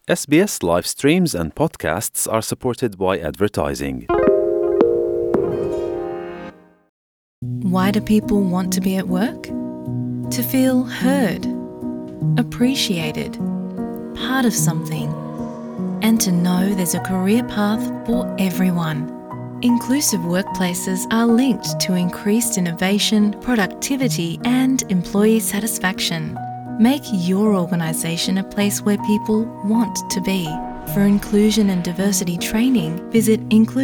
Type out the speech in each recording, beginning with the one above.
SBS live streams and podcasts are supported by advertising. Why do people want to be at work? To feel heard, appreciated, part of something, and to know there's a career path for everyone. Inclusive workplaces are linked to increased innovation, productivity, and employee satisfaction. Make your organisation a place where people want to be. For inclusion and diversity training, visit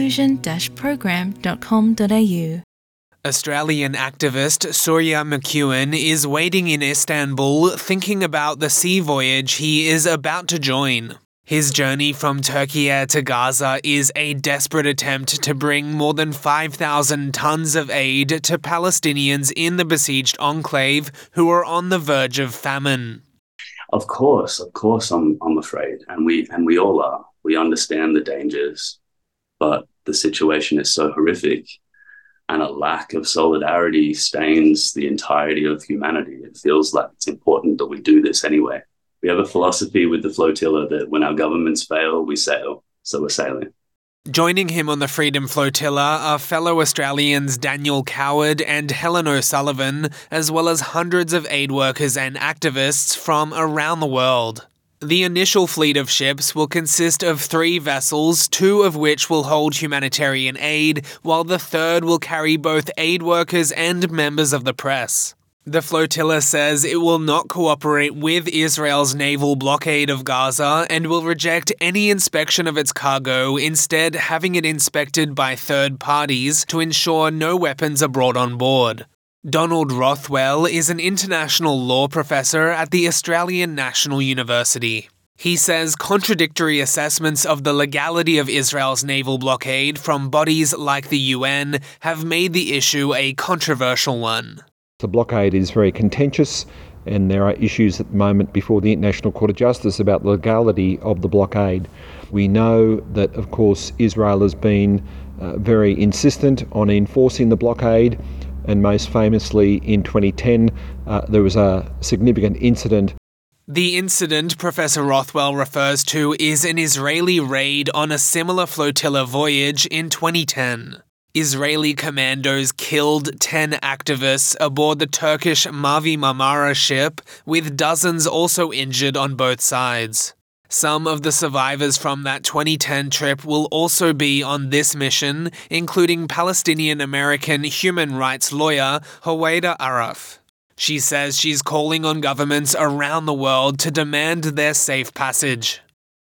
inclusion-program.com.au. Australian activist Surya McEwen is waiting in Istanbul thinking about the sea voyage he is about to join. His journey from Turkey to Gaza is a desperate attempt to bring more than 5,000 tons of aid to Palestinians in the besieged enclave who are on the verge of famine. Of course, I'm afraid, and we all are. We understand the dangers, but the situation is so horrific, and a lack of solidarity stains the entirety of humanity. It feels like it's important that we do this anyway. We have a philosophy with the flotilla that when our governments fail, we sail. So we're sailing. Joining him on the Freedom Flotilla are fellow Australians Daniel Coward and Helen O'Sullivan, as well as hundreds of aid workers and activists from around the world. The initial fleet of ships will consist of 3 vessels, 2 of which will hold humanitarian aid, while the third will carry both aid workers and members of the press. The flotilla says it will not cooperate with Israel's naval blockade of Gaza and will reject any inspection of its cargo, instead having it inspected by third parties to ensure no weapons are brought on board. Donald Rothwell is an international law professor at the Australian National University. He says contradictory assessments of the legality of Israel's naval blockade from bodies like the UN have made the issue a controversial one. The blockade is very contentious, and there are issues at the moment before the International Court of Justice about the legality of the blockade. We know that, of course, Israel has been very insistent on enforcing the blockade, and most famously in 2010 there was a significant incident. The incident Professor Rothwell refers to is an Israeli raid on a similar flotilla voyage in 2010. Israeli commandos killed 10 activists aboard the Turkish Mavi Marmara ship, with dozens also injured on both sides. Some of the survivors from that 2010 trip will also be on this mission, including Palestinian-American human rights lawyer Howeida Araf. She says she's calling on governments around the world to demand their safe passage.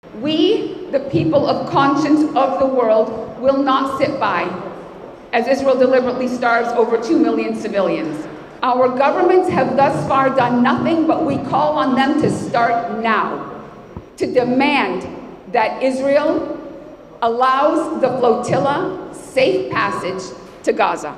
We, the people of conscience of the world, will not sit by as Israel deliberately starves over 2 million civilians. Our governments have thus far done nothing, but we call on them to start now, to demand that Israel allows the flotilla safe passage to Gaza.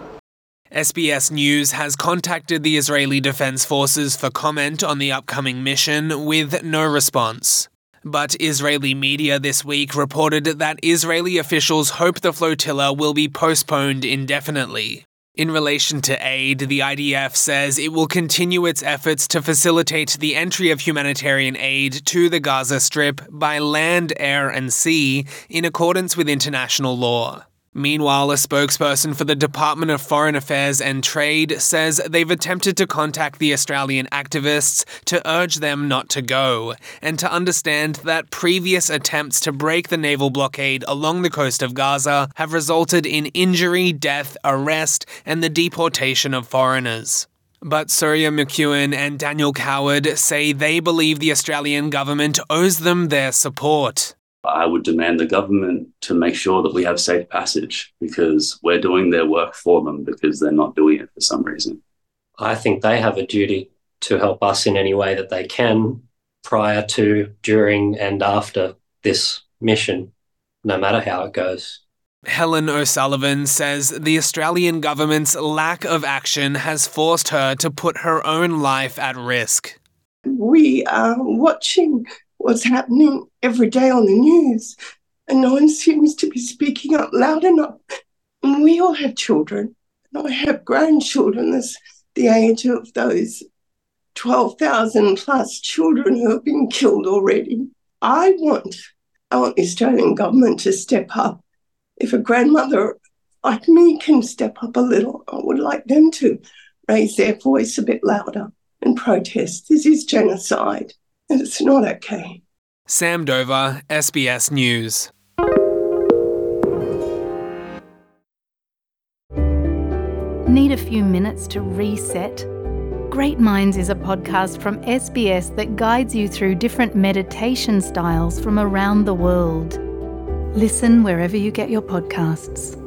SBS News has contacted the Israeli Defense Forces for comment on the upcoming mission with no response. But Israeli media this week reported that Israeli officials hope the flotilla will be postponed indefinitely. In relation to aid, the IDF says it will continue its efforts to facilitate the entry of humanitarian aid to the Gaza Strip by land, air, and sea in accordance with international law. Meanwhile, a spokesperson for the Department of Foreign Affairs and Trade says they've attempted to contact the Australian activists to urge them not to go, and to understand that previous attempts to break the naval blockade along the coast of Gaza have resulted in injury, death, arrest, and the deportation of foreigners. But Surya McEwen and Daniel Coward say they believe the Australian government owes them their support. I would demand the government to make sure that we have safe passage, because we're doing their work for them because they're not doing it for some reason. I think they have a duty to help us in any way that they can prior to, during and after this mission, no matter how it goes. Helen O'Sullivan says the Australian government's lack of action has forced her to put her own life at risk. We are watching what's happening every day on the news, and no one seems to be speaking up loud enough. And we all have children, and I have grandchildren that's the age of those 12,000 plus children who have been killed already. I want the Australian government to step up. If a grandmother like me can step up a little, I would like them to raise their voice a bit louder and protest. This is genocide, and it's not okay. Sam Dover, SBS News. Need a few minutes to reset? Great Minds is a podcast from SBS that guides you through different meditation styles from around the world. Listen wherever you get your podcasts.